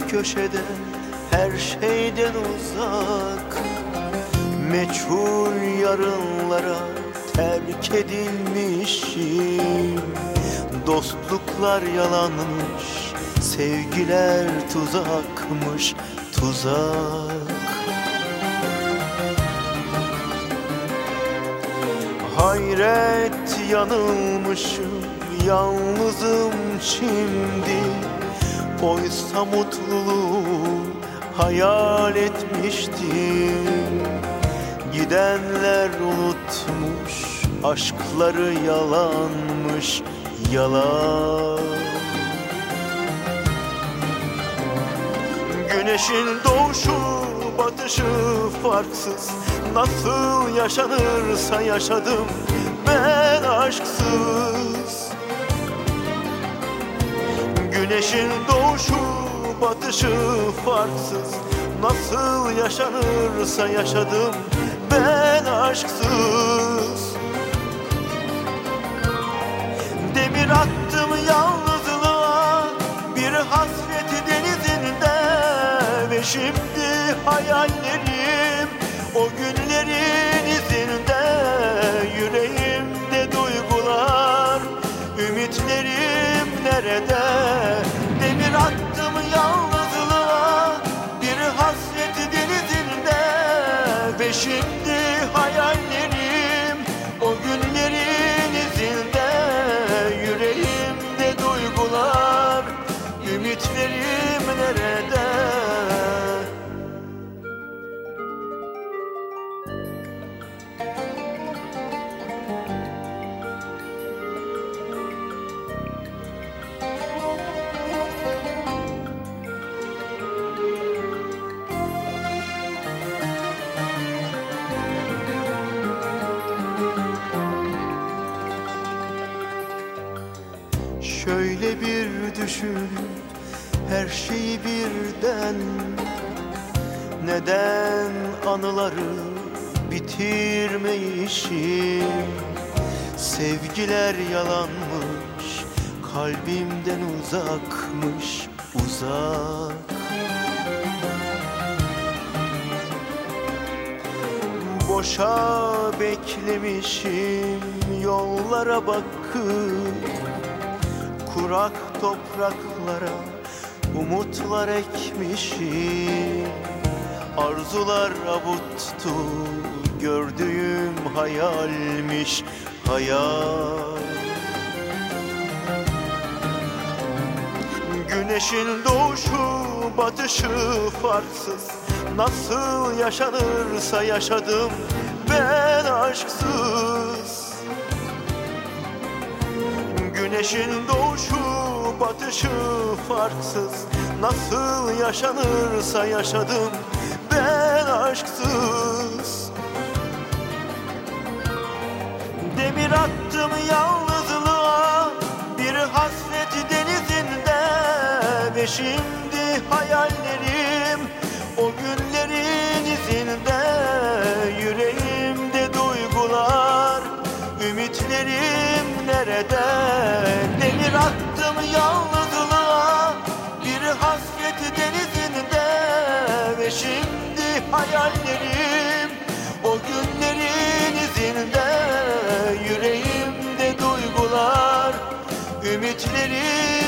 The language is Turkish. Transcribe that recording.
köşede, her şeyden uzak, meçhul yarınlara terk edilmişim. Dostluklar yalanmış, sevgiler tuzakmış, tuzak. Hayret, yanılmışım, yalnızım şimdi. Oysa mutluluğu hayal etmiştim. Gidenler unutmuş, aşkları yalanmış, yalan. Güneşin doğuşu batışı farksız, nasıl yaşanırsa yaşadım ben aşksız. Güneşin doğuşu batışı farksız, nasıl yaşanırsa yaşadım ben aşksız. Demir attım yalnızlığa, bir hasreti denizinde, ve şimdi hayallerim o günlerin izinde. Yüreğimde duygular, ümitlerim nerede? Demir attım yalnızlığa, bir hasreti denizinde, ve şimdi hayallerim o günlerin izinde. Yüreğimde duygular, ümitlerim nerede? Şöyle bir düşün, her şeyi birden, neden anıları bitirmeyişim? Sevgiler yalanmış, kalbimden uzakmış, uzak. Boşa beklemişim yollara bakıp, kurak topraklara umutlar ekmişim. Arzular avuttu, gördüğüm hayalmiş, hayal. Güneşin doğuşu batışı farksız, nasıl yaşanırsa yaşadım ben aşksız. Güneşin doğuşu batışı farksız, nasıl yaşanırsa yaşadım ben aşksız. Demir attım yalnızlığa, bir hasreti denizinde, ve şimdi hayallerim o günlerin izinde. Yüreğimde duygular, ümitlerim nerede? Demir attım yalnızlığa, bir hasreti denizinde, ve şimdi hayallerim o günlerin izinde. Yüreğimde duygular, ümitlerim